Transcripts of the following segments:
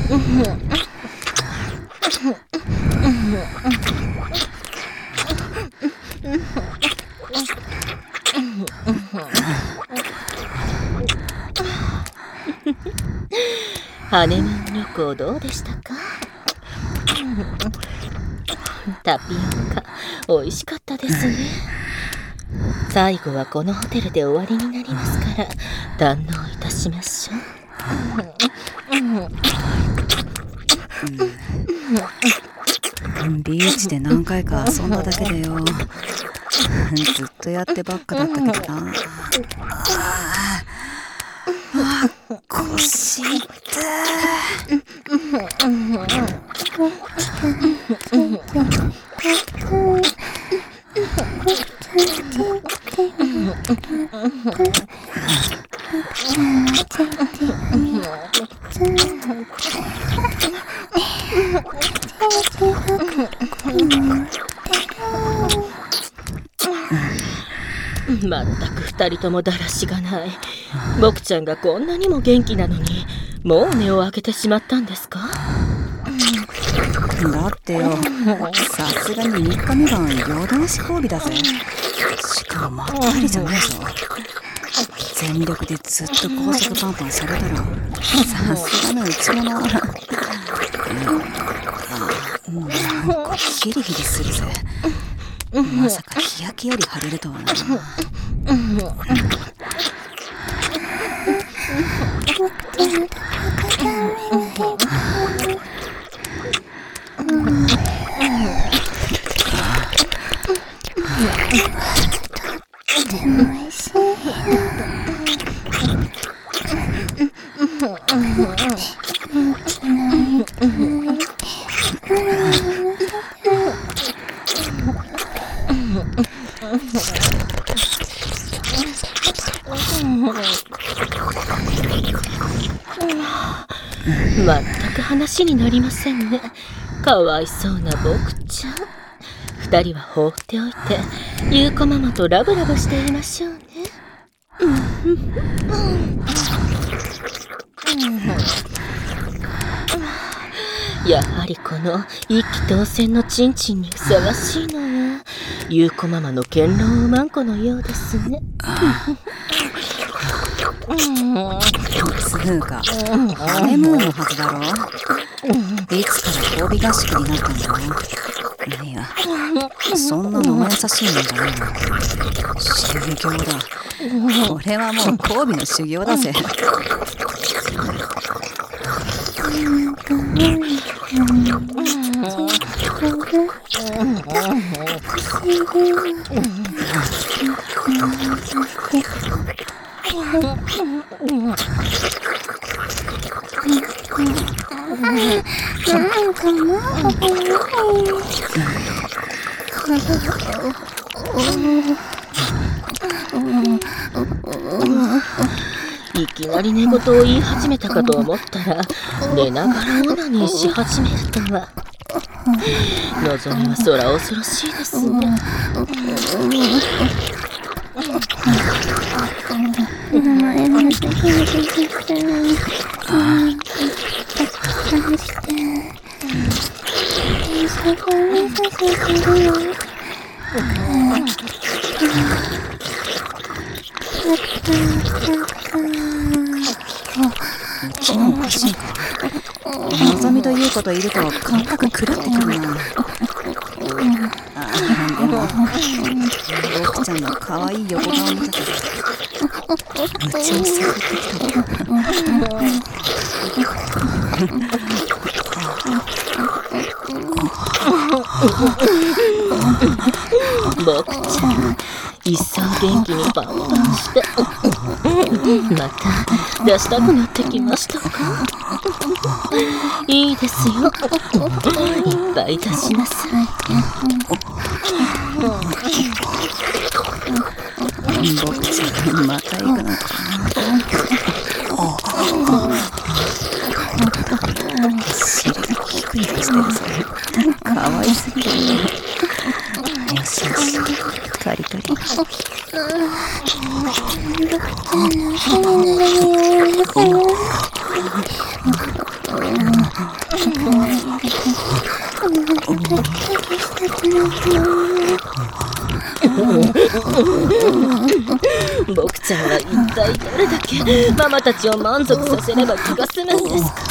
ハネムーン旅行どうでしたか？タピオカ美味しかったですね。最後はこのホテルで終わりになりますから堪能いたしましょう。 ビーチで何回か遊んだだけでよ。ずっとやってばっかだったけどな。腰痛まったく二人ともだらしがない。僕ちゃんがこんなにも元気なのにもう音を開けてしまったんですか？ だってよ、さすがに3日目が夜通し交尾だぜ。しかもまったりじゃないぞ。全力でずっと高速パンパンされたらさすがのうちもな。なんかヒリヒリするぜ。まさか日焼けより腫れるとはな。 まったく話になりませんね。かわいそうな僕ちゃん。二人は放っておいてゆうこママとラブラブしていましょうね。やはりこの一気当選のチンチンにふさわしいのはゆうこママの堅牢うまんこのようですね。 つうかハネムーンのはずだろ。いつから交尾合宿になったんだろう。いや、そんなのも優しいもんじゃないの。修行だ。これはもう交尾の修行だぜ。 いきなり寝言を言い始めたかと思ったら寝ながらオナニーし始めるとは。のぞみはそら恐ろしいですね。 おかしいか。のぞみということいると感覚狂ってくるな。でも僕ちゃんの可愛い横顔見たけど夢中にさってきた僕ちゃん一層元気にパンパンしてまた出したくなってきましたか？いいですよ、いっぱい出しなさい。 僕ちゃんまた行くのかな。尻がヒクヒクしてるぞ。かわいすぎる。よしよし、カリカリ。 僕ちゃんは一体どれだけママたちを満足させれば気が済むんですか。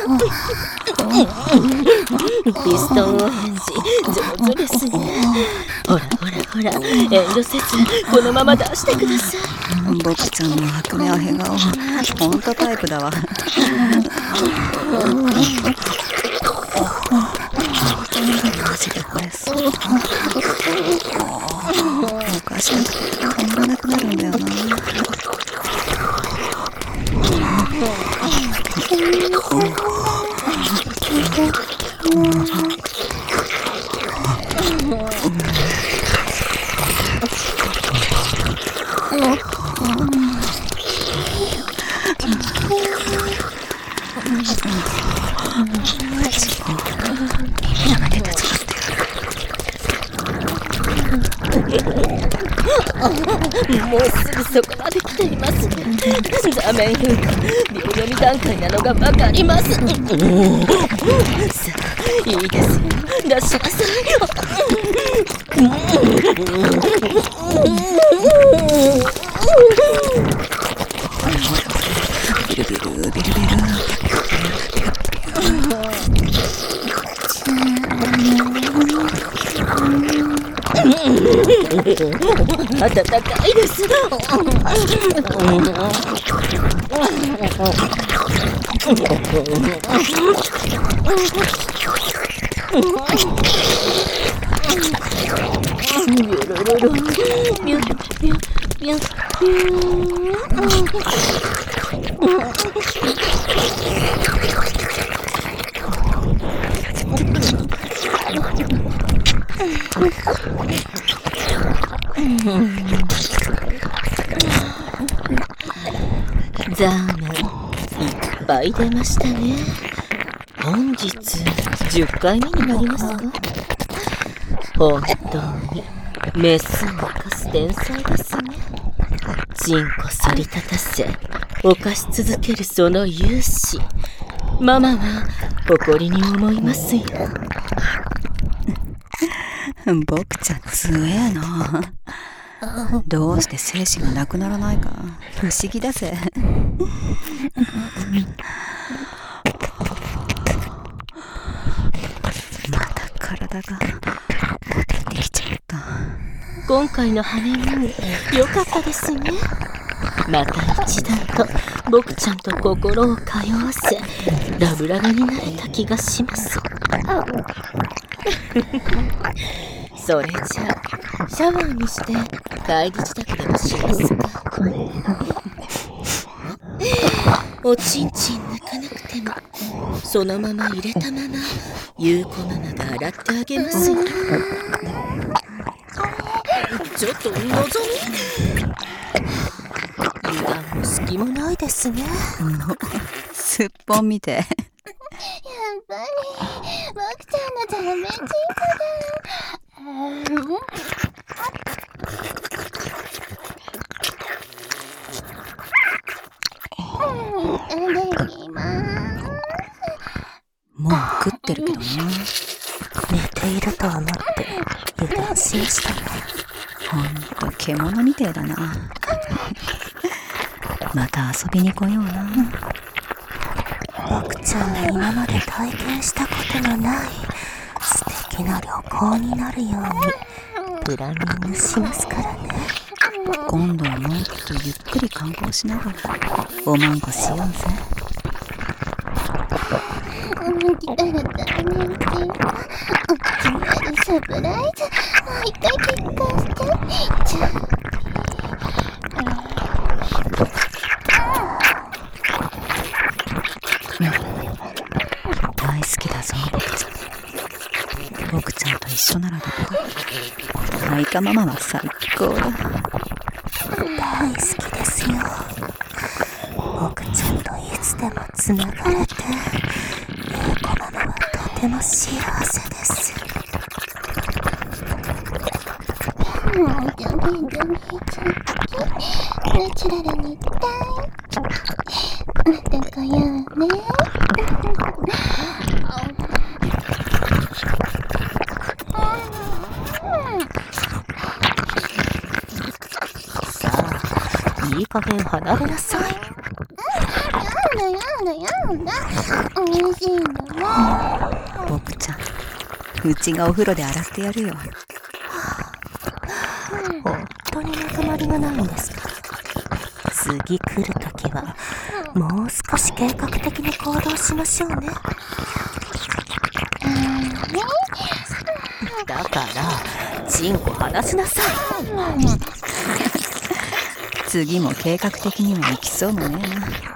ピストンお返事上手ですね。ほらほらほら、遠慮せずこのまま出してください。 僕ちゃんの悪目はへ顔、ほんとタイプだわ。マジでこれそう。おかしいと止まらなくなるんだよな。 もうすぐそこまで来ています。座面変化秒読み段階なのがわかります。さあいいですよ、出しなさい。 ビルビルビルビル。 暖かいです。ザーメンいっぱい出ましたね。本日10回目になりますか。本当にメスを犯す天才ですね。チンコ反り立たせ犯し続けるその勇姿、ママは誇りに思いますよ。 僕ちゃん強えな。どうして精子がなくならないか不思議だぜ。また体がほてってきちゃった。 今回のハネムーン良かったですね。また一段と僕ちゃんと心を通わせラブラブになれた気がします。それじゃあシャワーにして帰り支度でもしますか。おちんちん抜かなくてもそのまま入れたままゆうこママが洗ってあげますよ。ちょっとのぞみ、油断も隙もないですね。 すっぽん見て。 やっぱり僕ちゃんのダメチンコだ。できます。 もう食ってるけどな。 寝ていると思って油断しましたね。 ほんと獣みてえだな。また遊びに来ような。 僕ちゃんが今まで体験したことのない素敵な旅行になるようにプランニングしますからね。 今度はもっとゆっくり観光しながらおまんこしようぜ。 来たらダメチンコ、おっきなるサプライズ、もう一回結婚しちゃう。 大好きだぞ僕ちゃんと一緒ならどうだ。マイカママは最高だ。 大好きですよ。僕ちゃんといつでもつながれてゆうこママはとても幸せです。 ジョギジョギジョギ、ナチュラルにいきたい。また来ようね。 加減離れなさい。 やだやだやだ。美味しいんだもん。 僕ちゃん、うちがお風呂で洗ってやるよ。 本当にまとまりがないんですか。次来るときはもう少し計画的に行動しましょうね。だからチンコ離しなさい。 次も計画的には行きそうもねえな。